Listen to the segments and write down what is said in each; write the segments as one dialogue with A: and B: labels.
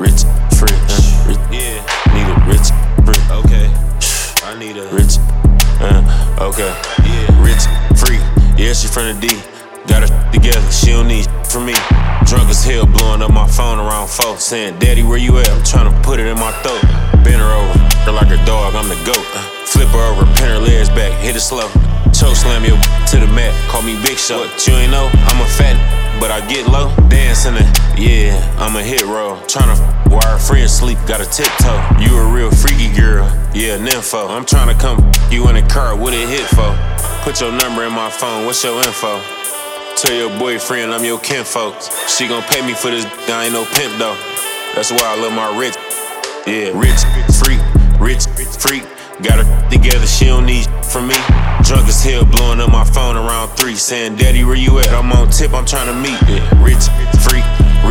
A: rich freak.
B: Yeah,
A: Need a rich freak.
B: okay. I need a
A: Rich, okay.
B: yeah.
A: Rich freak. Yeah, she from the D. Got her together, she don't need from me. Drunk as hell, blowing up my phone around folks, saying, "Daddy, where you at?" I'm tryna put it in my throat. Bend her over, her like a dog, I'm the goat. Flip her over, pin her legs back, hit it slow. Choke slam your to the mat, call me Big Show. What, you ain't know? I'm a fat, but I get low. Dancing it, yeah, I'm a hit roll. Tryna while her friends sleep, got a tiptoe. You a real freaky girl, yeah, nympho. I'm tryna come you in the car, what it hit for? Put your number in my phone, what's your info? Tell your boyfriend I'm your kinfolk. She gon' pay me for this, I ain't no pimp though. That's why I love my rich. Yeah, rich freak. Got her together, she don't need from me. Drunk as hell, blowing up my phone around 3, saying, "Daddy, where you at?" I'm on tip, I'm tryna meet. Yeah, rich freak.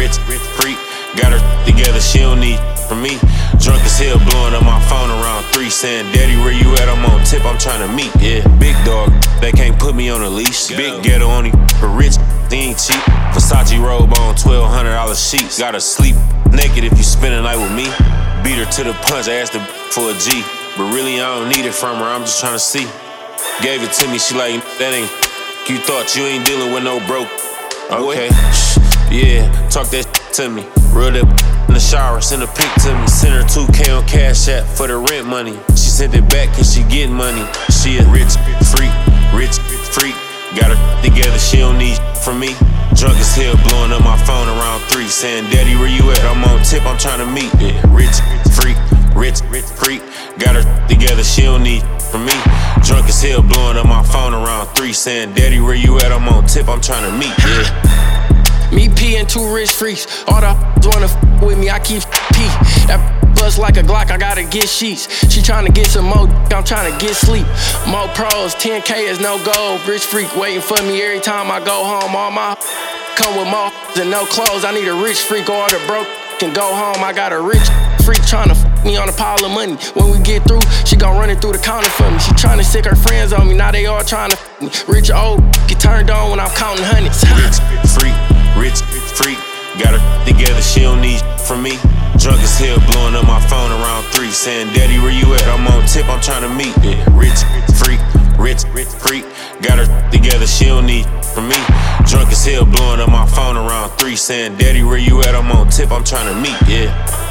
A: Got her together, she don't need from me. Drunk as hell, blowing up my phone around 3, saying, "Daddy, where you at?" I'm on tip, I'm tryna meet. Yeah, big dog, they can't put me on a leash. Big ghetto only for rich, they ain't cheap. Versace robe on $1,200 sheets. Gotta sleep naked if you spend a night with me. Beat her to the punch, I asked her for a G. But really, I don't need it from her, I'm just tryna see. Gave it to me, she like, "That ain't you thought you ain't dealing with no broke." Okay, yeah, talk that to me. Real that in the shower, send a pic to me. Send her 2K on Cash App for the rent money. She sent it back cause she getting money. She a rich freak. Got her together, she don't need from me. Drunk as hell, blowing up my phone around 3, saying, "Daddy, where you at?" I'm on tip, I'm tryna meet. Yeah, rich freak. Got her together, she don't need from me. Drunk as hell, blowing up my phone around 3, saying, "Daddy, where you at?" I'm on tip, I'm tryna meet. Yeah.
C: Me P and 2 rich freaks. All the wanna with me, I keep P. That bust like a Glock, I gotta get sheets. She tryna get some more, I'm tryna get sleep. More pros, 10K is no goal. Rich freak waiting for me every time I go home. All my come with more and no clothes. I need a rich freak or the broke can go home. I got a rich freak tryna me on a pile of money. When we get through, she gon' run it through the counter for me. She tryna sick her friends on me, now they all tryna me. Rich old get turned on when I'm counting hundreds.
A: Rich freak. Got her together, she don't need from me. Drunk as hell, blowing up my phone around 3, saying, "Daddy, where you at?" I'm on tip, I'm tryna meet. Yeah, rich freak. Got her together, she don't need from me. Drunk as hell, blowing up my phone around 3, saying, "Daddy, where you at?" I'm on tip, I'm tryna meet. Yeah.